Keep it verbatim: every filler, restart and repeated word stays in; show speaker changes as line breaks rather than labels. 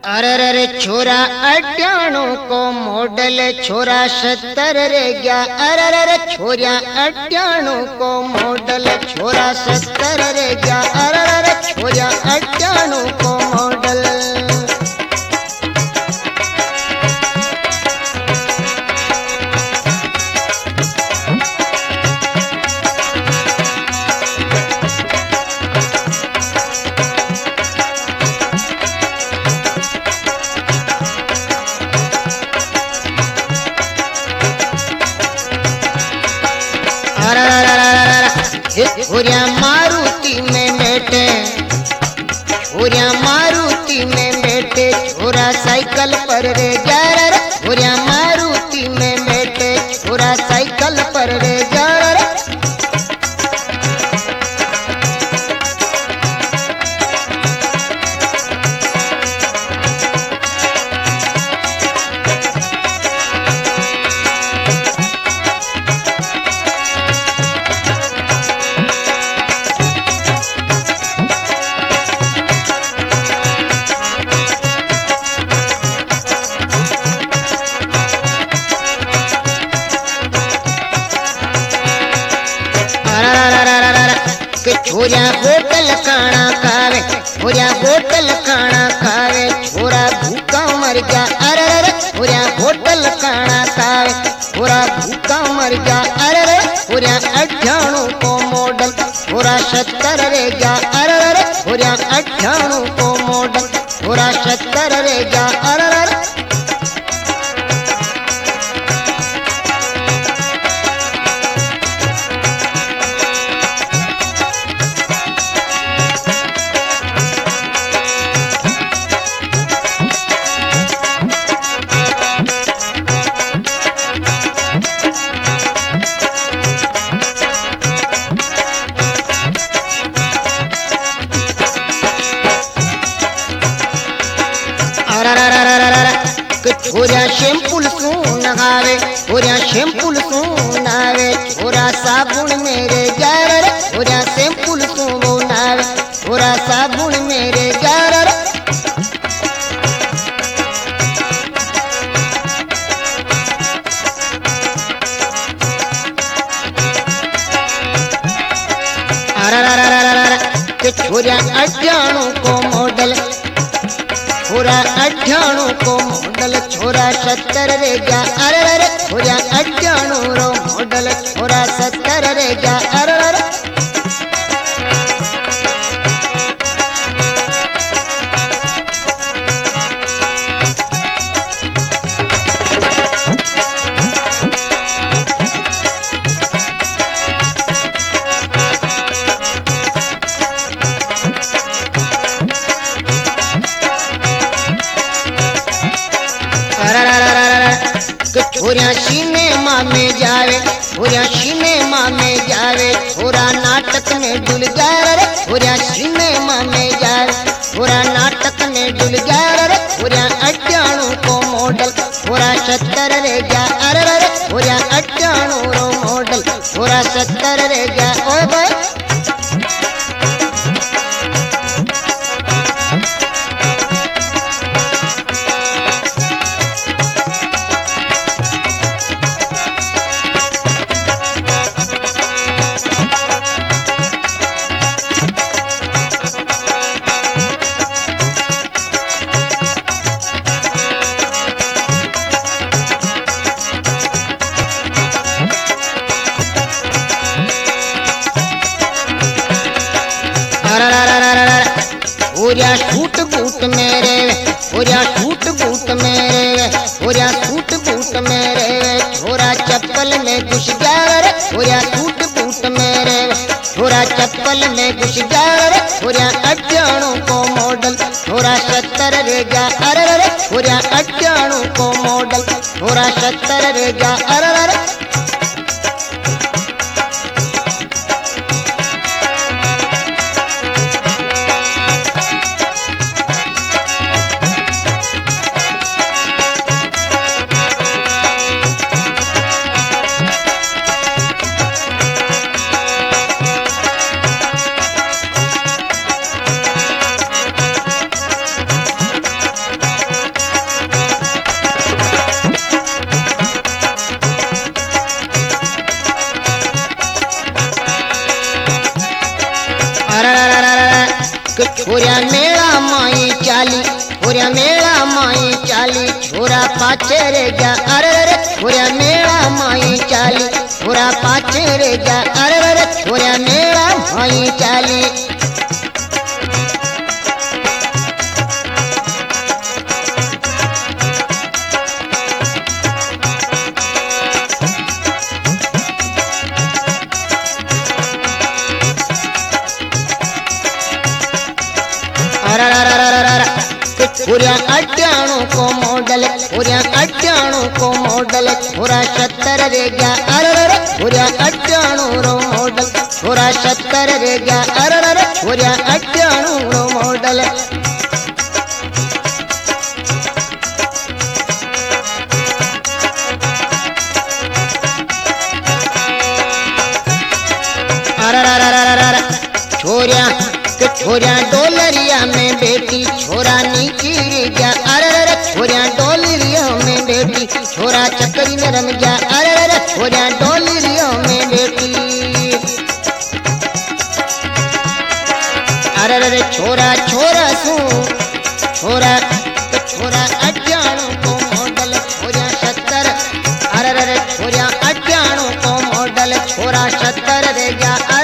अरे रे छोरा अट्ठाणु को मॉडल छोरा सत्तर रे गया। अरे रे छोरा अट्ठाणु को मॉडल छोरा सत्तर रे गया। अरे रे छोरा अट्ठाणु को मॉडल छोरिया मारुति में बैठे छोरिया मारुति में बैठे छोरा साइकिल पर रे जा रे। छोरिया मारुति में बैठे छोरा साइकिल पर रे जा रे। छोरिया होटल खाना खावे छोरिया होटल खाना खावे छोरा भूखा मर गया। अरे रे छोरिया होटल खाना खावे छोरा भूखा मर गया। अरे रे छोरिया अट्ठाणु को मॉडल छोरा सत्तर रे गया। अरे रे छोरिया अट्ठाणु को मॉडल छोरा सत्तर रे गया। अरे रे छोरा शैम्पूल सू नहावे छोरा शैम्पूल सू नहावे छोरा साबुन मेरे जा रे। छोरा शैम्पूल सू वो नहावे छोरा साबुन मेरे जा रे। छोरा अट्ठाणु को मॉडल छोरा अट्ठाणु को मॉडल छोरा सत्तर रे गया। अरे रे छोरा अट्ठाणु रो मॉडल छोरा सत्तर रे गया। अरे रे छोरा सिनेमा में जावे छोरा सिनेमा में जावे छोरा नाटक में डुल जा रे। छोरा सिनेमा में जावे छोरा नाटक में डुल जा रे। छोरा अट्ठाणु को मॉडल छोरा सत्तर रे गया। अरे रे छोरा अट्ठाणु रो मॉडल छोरा सत्तर रे गया। ओ भाई छोरा सूट बूट मेरे छोरा सूट बूट मेरे छोरा सूट बूट मेरे छोरा चप्पल में घुस गया रे। छोरा सूट बूट मेरे छोरा चप्पल में घुस गया रे। छोरा अट्ठाणु को मॉडल छोरा सत्तर रे गया। अरे रे छोरा अट्ठाणु को मॉडल छोरा सत्तर रे गया। अरे रे छोरा मेला माई चाली छोरा पाछे रे जा अरे रे छोरा मेला माई चाली छोरा पाछे रे जा अरे रे छोरा मेला माई चाली छोरा अट्ठाणु को मॉडल छोरा अट्ठाणु को मॉडल छोरा सत्तर रे गया अरे छोरा अट्ठाणु रो मॉडल छोरा सत्तर रे गया अरे छोरा अट्ठाणु रो मॉडल छोरा छोरा डोलरिया में बेटी छोरा नीची गया अरे छोरा डोलरिया में बेटी छोरा चक्री में रम गया अरे छोरा डोलरिया में बेटी अरे छोरा छोरा सू छोरा छोरा अट्ठाणु को मॉडल छोरा सत्तर अरे छोरा अट्ठाणु को मॉडल छोरा सत्तर रे गया